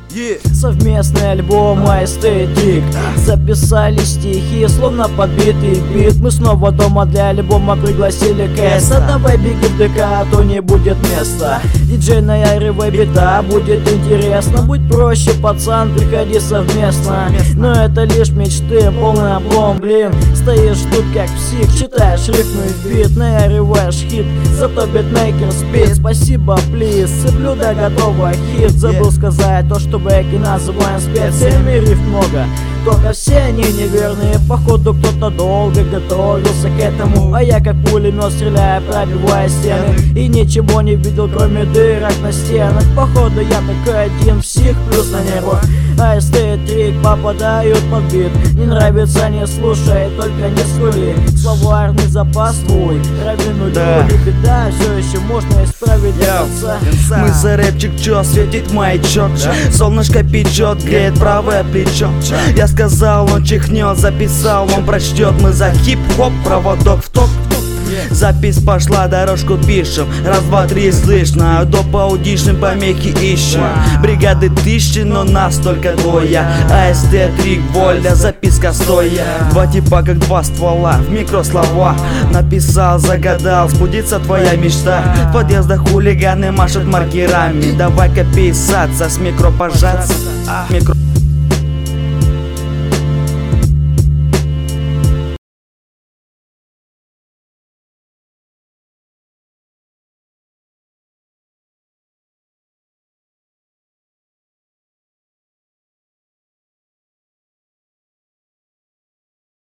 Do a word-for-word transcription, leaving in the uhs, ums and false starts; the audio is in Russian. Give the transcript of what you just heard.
Yeah. Совместный альбом Aesthetic. Записали стихи, словно подбитый бит. Мы снова дома, для альбома пригласили Кэса. Давай беги в ДК, а то не будет места. Диджей наяривай бита, будет интересно. Будь проще, пацан, приходи совместно. Но это лишь мечты, полный облом, блин. Стоишь тут как псих, читаешь рифмы в бит, наяриваешь хит, зато битмейкер спит. Спасибо, плиз, цеплю до готового хит. Забыл сказать то, что бэки называем специями. Риф много, только все они неверные. Походу кто-то долго готовился к этому, а я как пулемет стреляю, пробивая стены. И ничего не видел, кроме дырок на стенах. Походу я такой один псих, плюс на нервах. Aesthetic попадают под бит. Не нравится, не слушай, только не скули. Словарный запас твой, равину да. не беда, все еще можно исправить до конца. Мы за рэпчик, чё, светит маячок, да? Солнышко печет, греет правое плечо. Я сказал, он чихнет, записал, он прочтет. Мы за хип-хоп, проводок в топ. Запись пошла, дорожку пишем. Раз, два, три, слышно. Доп аудишн, помехи ищем. Бригады тысячи, но нас только двое. Aesthetic, воля, записка стоя. Два типа, как два ствола, в микрослова. Написал, загадал, сбудится твоя мечта. В подъездах хулиганы машут маркерами. Давай-ка писаться, с микро пожаться. Микро